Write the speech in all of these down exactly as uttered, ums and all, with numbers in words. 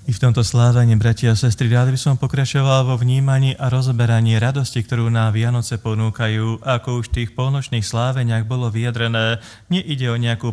I v tomto slávení, bratia a sestry, rád by som pokračoval vo vnímaní a rozberaní radosti, ktorú nám Vianoce ponúkajú. Ako už v tých polnočných sláveniach bolo vyjadrené, neide o nejakú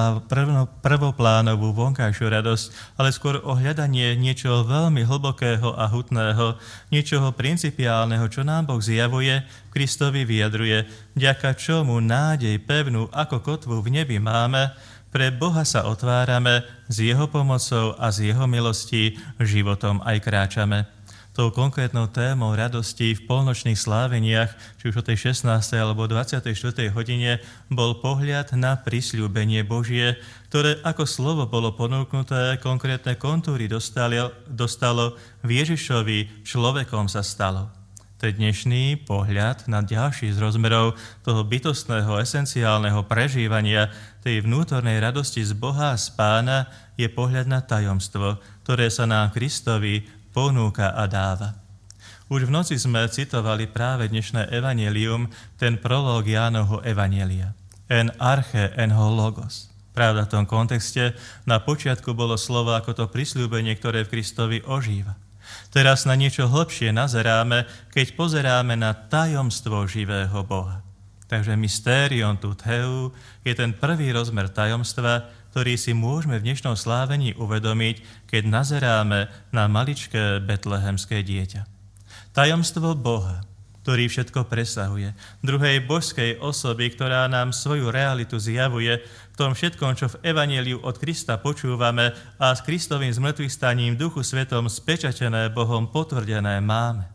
prvoplánovú vonkajšiu radosť, ale skôr o hľadanie niečoho veľmi hlbokého a hutného, niečoho principiálneho, čo nám Boh zjavuje, Kristovi vyjadruje, vďaka čomu nádej pevnú ako kotvu v nebi máme. Pre Boha sa otvárame, s Jeho pomocou a z Jeho milostí životom aj kráčame. Tou konkrétnou témou radosti v polnočných sláveniach, či už o tej šestnástej alebo dvadsiatej štvrtej hodine, bol pohľad na prisľúbenie Božie, ktoré ako slovo bolo ponúknuté, konkrétne kontúry dostalo, dostalo v Ježišovi, človekom sa stalo. Ten dnešný pohľad na ďalší z rozmerov toho bytostného, esenciálneho prežívania tej vnútornej radosti z Boha a z Pána je pohľad na tajomstvo, ktoré sa nám Kristovi ponúka a dáva. Už v noci sme citovali práve dnešné evanjelium, ten prológ Jánovho evanjelia. En arche, en ho logos. Pravda, v tom kontexte na počiatku bolo slovo ako to prisľúbenie, ktoré v Kristovi ožíva. Teraz na niečo hlbšie nazeráme, keď pozeráme na tajomstvo živého Boha. Takže mystérion tu theu je ten prvý rozmer tajomstva, ktorý si môžeme v dnešnom slávení uvedomiť, keď nazeráme na maličké betlehemské dieťa. Tajomstvo Boha, ktorý všetko presahuje, druhej božskej osoby, ktorá nám svoju realitu zjavuje v tom všetkom, čo v evanjeliu od Krista počúvame a s Kristovým zmŕtvychvstaním Duchu Svetom spečatené Bohom potvrdené máme.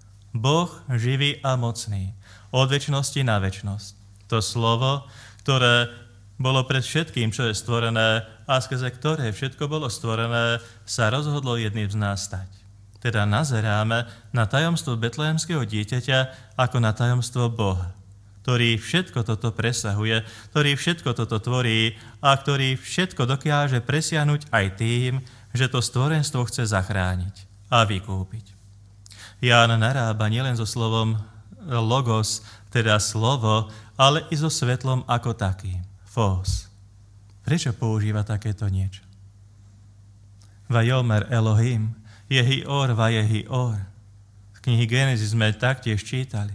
Boh živý a mocný, od večnosti na večnosť. To slovo, ktoré bolo pred všetkým, čo je stvorené a skrze ktoré všetko bolo stvorené, sa rozhodlo jedným z nás stať. Teda nazeráme na tajomstvo betlehemského dieťaťa ako na tajomstvo Boha, ktorý všetko toto presahuje, ktorý všetko toto tvorí a ktorý všetko dokáže presiahnuť aj tým, že to stvorenstvo chce zachrániť a vykúpiť. Ján narába nielen so slovom logos, teda slovo, ale i so svetlom ako takým, fós. Prečo používa takéto niečo? Vajomer Elohim, Jehi or, vajehi or. Z knihy Genesis sme taktiež čítali.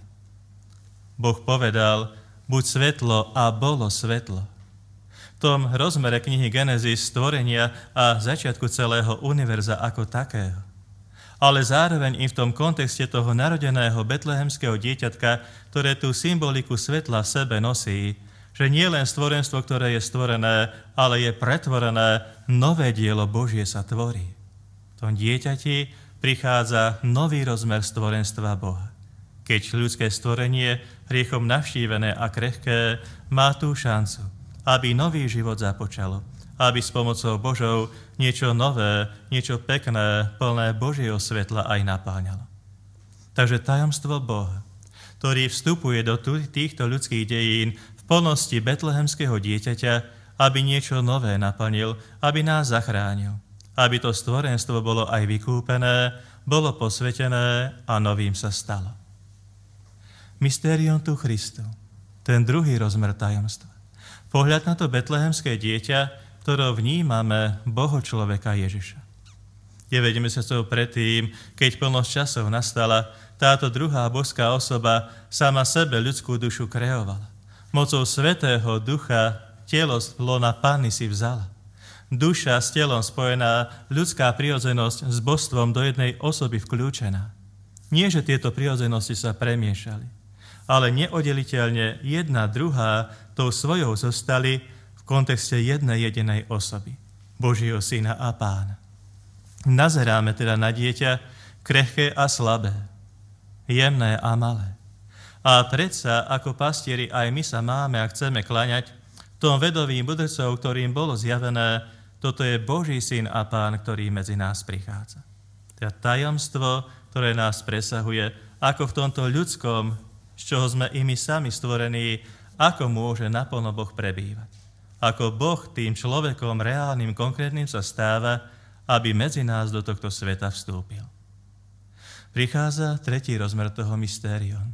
Boh povedal, buď svetlo a bolo svetlo. V tom rozmere knihy Genesis stvorenia a začiatku celého univerza ako takého. Ale zároveň i v tom kontexte toho narodeného betlehemského dieťatka, ktoré tú symboliku svetla v sebe nosí, že nie len stvorenstvo, ktoré je stvorené, ale je pretvorené, nové dielo Božie sa tvorí. V tom dieťati prichádza nový rozmer stvorenstva Boha. Keď ľudské stvorenie, hriechom navštívené a krehké, má tú šancu, aby nový život započalo, aby s pomocou Božou niečo nové, niečo pekné, plné Božieho svetla aj napáňalo. Takže tajomstvo Boha, ktorý vstupuje do týchto ľudských dejín v plnosti betlehemského dieťaťa, aby niečo nové naplnil, aby nás zachránil, aby to stvorenstvo bolo aj vykúpené, bolo posvetené a novým sa stalo. Mystérium tu Christu, ten druhý rozmer tajomstva. Pohľad na to betlehemské dieťa, ktoré vnímame Boho človeka Ježiša. deväť mesiacov predtým, keď plnosť časov nastala, táto druhá božská osoba sama sebe ľudskú dušu kreovala. Mocou Svätého Ducha telo z lona Panny si vzala. Duša s telom spojená, ľudská prirodzenosť s božstvom do jednej osoby vkľúčená. Nie, že tieto prirodzenosti sa premiešali, ale neoddeliteľne jedna druhá tou svojou zostali v kontexte jednej jedinej osoby, Božieho Syna a Pána. Nazeráme teda na dieťa krehké a slabé, jemné a malé. A predsa, ako pastieri, aj my sa máme a chceme kláňať tom vedovým mudrcov, ktorým bolo zjavené, toto je Boží Syn a Pán, ktorý medzi nás prichádza. Teda tajomstvo, ktoré nás presahuje, ako v tomto ľudskom, z čoho sme i my sami stvorení, ako môže naplno Boh prebývať. Ako Boh tým človekom reálnym, konkrétnym sa stáva, aby medzi nás do tohto sveta vstúpil. Prichádza tretí rozmer toho mystérium.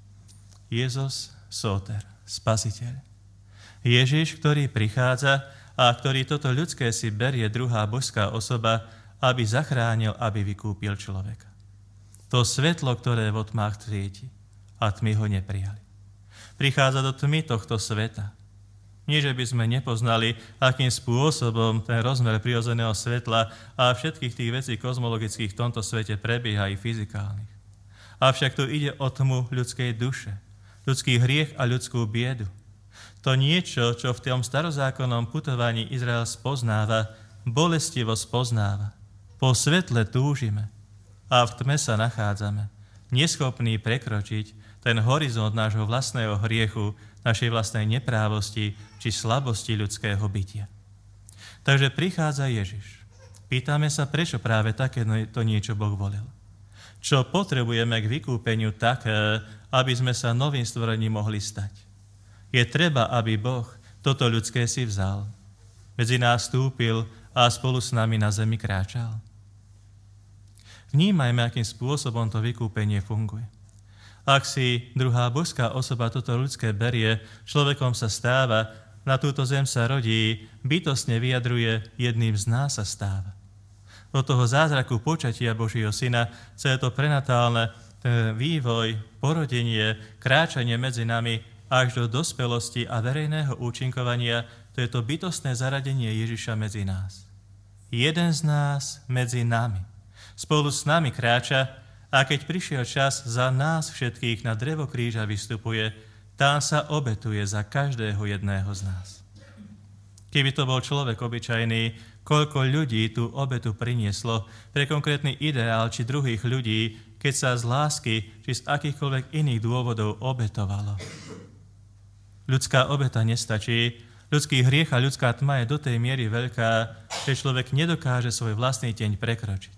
Jezus Soter, Spasiteľ. Ježiš, ktorý prichádza a ktorý toto ľudské si berie druhá božská osoba aby zachránil, aby vykúpil človeka. To svetlo, ktoré v tmách svieti, a tmy ho neprijali. Prichádza do tmy tohto sveta. Nie, že by sme nepoznali, akým spôsobom ten rozmer prirodzeného svetla a všetkých tých vecí kozmologických v tomto svete prebieha i fyzikálnych. Avšak tu ide o tmu ľudskej duše, ľudský hriech a ľudskú biedu. To niečo, čo v tom starozákonnom putovaní Izrael spoznáva, bolestivo spoznáva. Po svetle túžime a v tme sa nachádzame, neschopní prekročiť ten horizont nášho vlastného hriechu, našej vlastnej neprávosti či slabosti ľudského bytia. Takže prichádza Ježiš. Pýtame sa, prečo práve takéto niečo Boh volil. Čo potrebujeme k vykúpeniu také, aby sme sa novým stvorením mohli stať. Je treba, aby Boh toto ľudské si vzal, medzi nás vstúpil a spolu s nami na zemi kráčal. Vnímajme, akým spôsobom to vykúpenie funguje. Ak si druhá božská osoba toto ľudské berie, človekom sa stáva, na túto zem sa rodí, bytostne vyjadruje, jedným z nás sa stáva. Od toho zázraku počatia Božieho syna, celé to prenatálne vývoj, porodenie, kráčanie medzi nami až do dospelosti a verejného účinkovania, to je to bytostné zaradenie Ježiša medzi nás. Jeden z nás medzi nami. Spolu s nami kráča a keď prišiel čas, za nás všetkých na drevo kríža vystupuje, tam sa obetuje za každého jedného z nás. Keby to bol človek obyčajný, koľko ľudí tú obetu prinieslo pre konkrétny ideál či druhých ľudí, keď sa z lásky či z akýchkoľvek iných dôvodov obetovalo. Ľudská obeta nestačí, ľudský hriech a ľudská tma je do tej miery veľká, že človek nedokáže svoj vlastný deň prekročiť.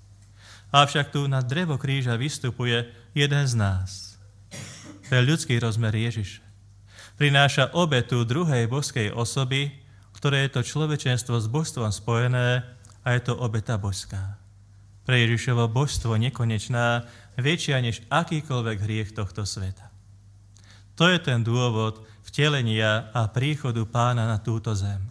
Avšak tu na drevo kríža vystupuje jeden z nás. To je ľudský rozmer Ježiša. Prináša obetu druhej božskej osoby, ktoré je to človečenstvo s božstvom spojené a je to obeta božská. Pre Ježišovo božstvo nekonečná, väčšia než akýkoľvek hriech tohto sveta. To je ten dôvod vtelenia a príchodu Pána na túto zem.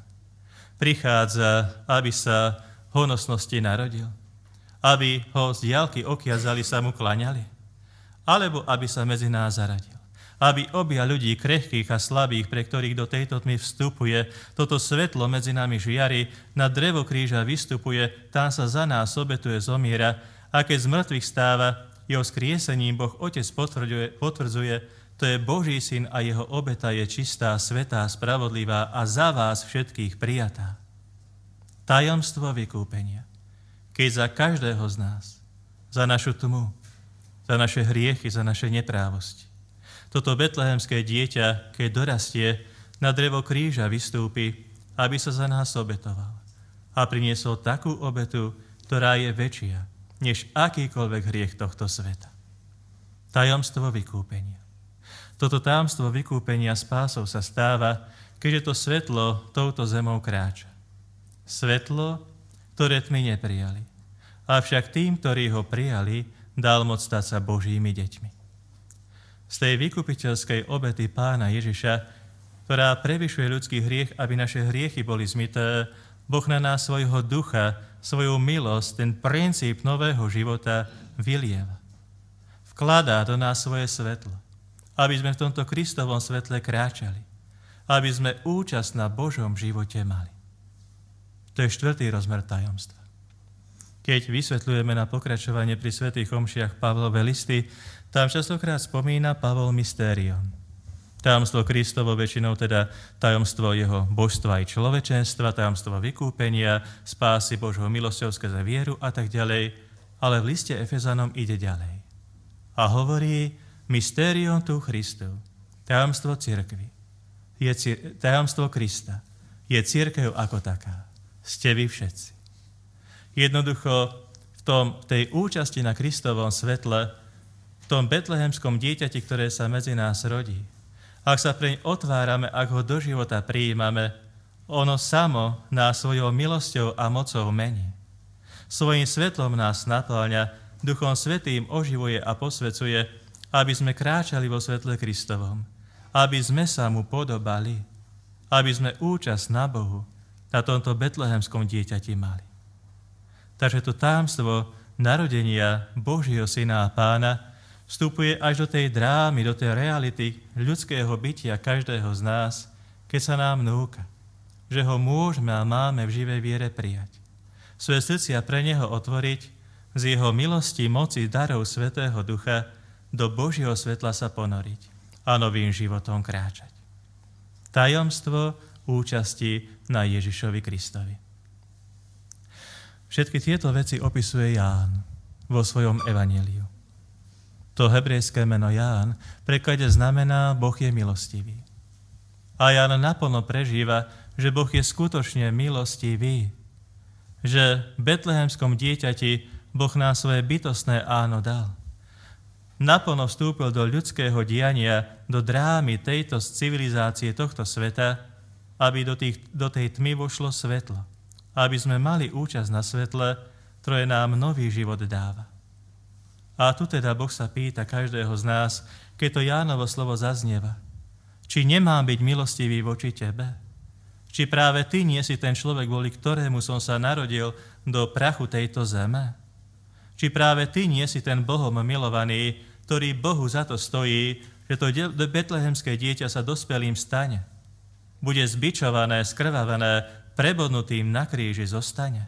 Prichádza, aby sa v honosnosti narodil, aby ho z diaľky okiazali sa mu klaňali, alebo aby sa medzi nás zaradil, aby objal ľudí krehkých a slabých, pre ktorých do tejto tmy vstupuje, toto svetlo medzi nami žiari, na drevo kríža vystupuje, tam sa za nás obetuje, zomiera, a keď z mŕtvych stáva, jeho skriesením Boh Otec potvrdzuje, potvrdzuje, to je Boží syn a jeho obeta je čistá, svätá, spravodlivá a za vás všetkých prijatá. Tajomstvo vykúpenia. Keď za každého z nás, za našu tmu, za naše hriechy, za naše neprávosti, toto betlehemské dieťa, keď dorastie, na drevo kríža vystúpi, aby sa za nás obetoval a priniesol takú obetu, ktorá je väčšia, než akýkoľvek hriech tohto sveta. Tajomstvo vykúpenia. Toto tajomstvo vykúpenia spásov sa stáva, keďže to svetlo touto zemou kráča. Svetlo, ktoré tmy neprijali. Avšak tým, ktorí ho prijali, dal moc stať sa Božími deťmi. Z tej vykupiteľskej obety Pána Ježiša, ktorá prevyšuje ľudský hriech, aby naše hriechy boli zmyté, Boh na nás svojho ducha, svoju milosť, ten princíp nového života vylieva. Vkladá do nás svoje svetlo, aby sme v tomto Kristovom svetle kráčali, aby sme účasť na Božom živote mali. To je štvrtý rozmer tajomstva. Keď vysvetľujeme na pokračovanie pri svätých omšiach Pavlove listy, tam častokrát spomína Pavol mystérion. Tajomstvo Kristovo, väčšinou teda tajomstvo jeho božstva i človečenstva, tajomstvo vykúpenia, spásy Božou milosťou skrze vieru a tak ďalej, ale v liste Efezanom ide ďalej. A hovorí mystérion tu Christov, tajomstvo cirkvi, je cir- tajomstvo Krista, je cirkev ako taká. Ste vy všetci. Jednoducho v tom, tej účasti na Kristovom svetle, v tom betlehemskom dieťati, ktoré sa medzi nás rodí, ak sa preň otvárame, ak ho do života prijímame, ono samo nás svojou milosťou a mocou mení. Svojím svetlom nás napĺňa, Duchom Svätým oživuje a posvecuje, aby sme kráčali vo svetle Kristovom, aby sme sa mu podobali, aby sme účasť na Bohu, na tomto betlehemskom dieťati mali. Takže to tajomstvo narodenia Božieho Syna a Pána vstupuje až do tej drámy, do tej reality ľudského bytia každého z nás, keď sa nám núka, že ho môžeme a máme v živej viere prijať. Svoje srdcia pre neho otvoriť, z jeho milosti, moci, darov Svätého Ducha do Božieho svetla sa ponoriť a novým životom kráčať. Tajomstvo účasti na Ježišovi Kristovi. Všetky tieto veci opisuje Ján vo svojom evanjeliu. To hebrejské meno Ján v preklade znamená Boh je milostivý. A Ján naplno prežíva, že Boh je skutočne milostivý, že v betlehemskom dieťati Boh nám svoje bytostné áno dal. Naplno vstúpil do ľudského diania, do drámy tejto civilizácie, tohto sveta, aby do, tých, do tej tmy vošlo svetlo. Aby sme mali účasť na svetle, ktoré nám nový život dáva. A tu teda Boh sa pýta každého z nás, keď to Jánovo slovo zaznieva, či nemám byť milostivý voči tebe? Či práve ty nie si ten človek, kvôli ktorému som sa narodil do prachu tejto zeme? Či práve ty nie si ten Bohom milovaný, ktorý Bohu za to stojí, že to betlehemské dieťa sa dospelým stane? Bude zbičované, skrvavené, prebodnutým na kríži zostane?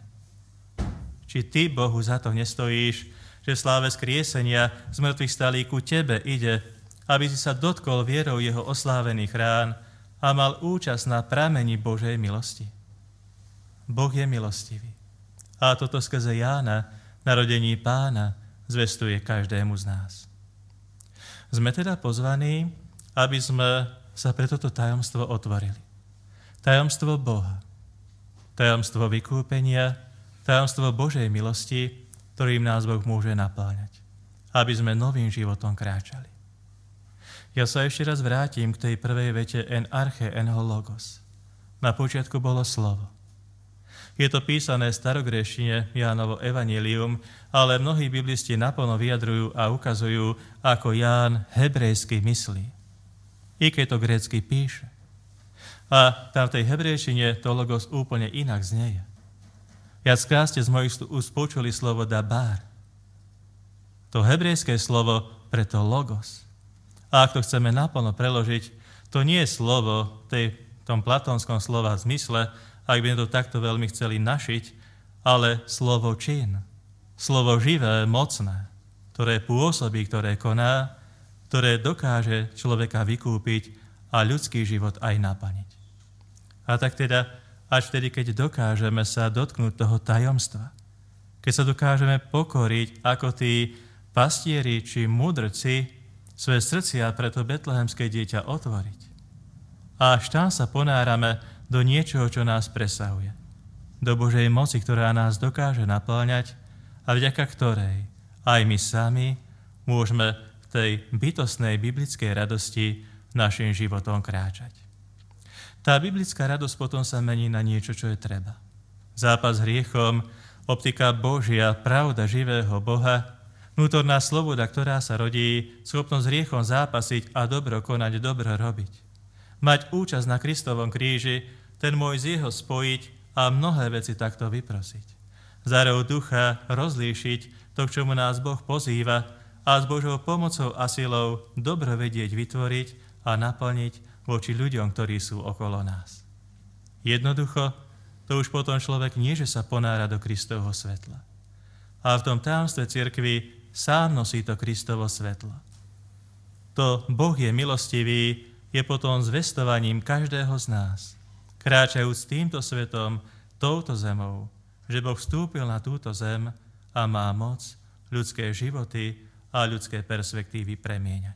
Či ty Bohu za to nestojíš, že v sláve skriesenia z mŕtvych stalí ku tebe ide, aby si sa dotkol vierou jeho oslávených rán a mal účasť na prameni Božej milosti? Boh je milostivý. A toto skrze Jána, narodení Pána, zvestuje každému z nás. Sme teda pozvaní, aby sme sa pre toto tajomstvo otvorili. Tajomstvo Boha, tajomstvo vykúpenia, tajomstvo Božej milosti, ktorým nás Boh môže napáľať, aby sme novým životom kráčali. Ja sa ešte raz vrátim k tej prvej vete en arche en ho logos. Na počiatku bolo slovo. Je to písané v starogréčtine Jánovo evanjelium, ale mnohí biblisti naplno vyjadrujú a ukazujú, ako Ján hebrejsky myslí. I keď to grécky píše. A tam v tej hebrejčine to logos úplne inak znieje. Viackrát ste z mojich úst počuli slovo dabar. To hebrejské slovo preto logos. A ak to chceme naplno preložiť, to nie je slovo v tom platónskom slova zmysle, ak by sme to takto veľmi chceli našiť, ale slovo čin, slovo živé, mocné, ktoré pôsobí, ktoré koná, ktoré dokáže človeka vykúpiť a ľudský život aj naplniť. A tak teda, až vtedy, keď dokážeme sa dotknúť toho tajomstva, keď sa dokážeme pokoriť ako tí pastieri či mudrci, svoje srdcia pre to betlehemské dieťa otvoriť. A až tam sa ponárame do niečoho, čo nás presahuje. Do Božej moci, ktorá nás dokáže napĺňať a vďaka ktorej aj my sami môžeme v tej bytostnej biblickej radosti našim životom kráčať. Tá biblická radosť potom sa mení na niečo, čo je treba. Zápas s hriechom, optika Božia, pravda živého Boha, vnútorná sloboda, ktorá sa rodí, schopnosť hriechom zápasiť a dobro konať, dobro robiť. Mať účasť na Kristovom kríži, ten môj z jeho spojiť a mnohé veci takto vyprosiť. Z darov ducha rozlíšiť to, k čomu nás Boh pozýva a s Božou pomocou a silou dobro vedieť vytvoriť a naplniť voči ľuďom, ktorí sú okolo nás. Jednoducho, to už potom človek nie, že sa ponára do Kristovho svetla. A v tom tajomstve cirkvi sám nosí to Kristovo svetlo. To Boh je milostivý, je potom zvestovaním každého z nás, kráčajúc týmto svetom, touto zemou, že Boh vstúpil na túto zem a má moc ľudské životy a ľudské perspektívy premieňať.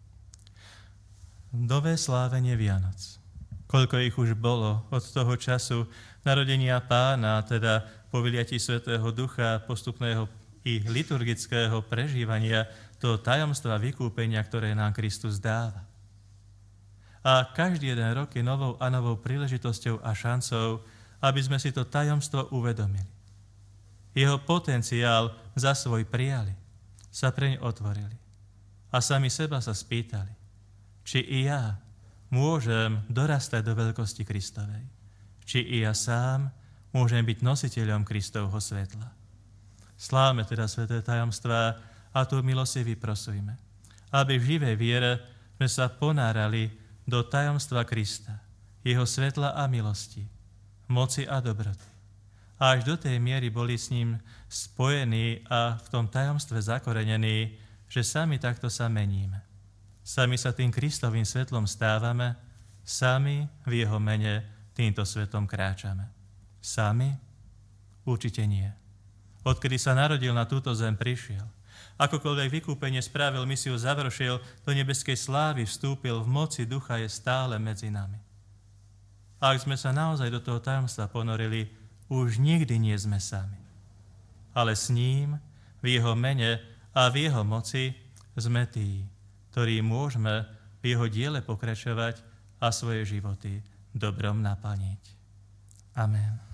Nové slávenie Vianoc. Koľko ich už bolo od toho času narodenia Pána, teda po vyliatí Svätého Ducha, postupného i liturgického prežívania toho tajomstva vykúpenia, ktoré nám Kristus dáva. A každý jeden rok je novou a novou príležitosťou a šancou, aby sme si to tajomstvo uvedomili. Jeho potenciál za svoj prijali, sa preň otvorili a sami seba sa spýtali, či i ja môžem dorastať do veľkosti Kristovej, či i ja sám môžem byť nositeľom Kristovho svetla. Slávme teda sväté tajomstvá a tú milosť si vyprosujme, aby v živej viere sme sa ponárali do tajomstva Krista, jeho svetla a milosti, moci a dobroty. A až do tej miery boli s ním spojení a v tom tajomstve zakorenení, že sami takto sa meníme. Sami sa tým Kristovým svetlom stávame, sami v jeho mene týmto svetlom kráčame. Sami? Určite nie. Odkedy sa narodil na túto zem, prišiel. Akokoľvek vykúpenie spravil, misiu završil, do nebeskej slávy vstúpil, v moci ducha je stále medzi nami. A ak sme sa naozaj do toho tajomstva ponorili, už nikdy nie sme sami. Ale s ním, v jeho mene a v jeho moci sme tí, ktorí môžeme v jeho diele pokračovať a svoje životy dobrom naplniť. Amen.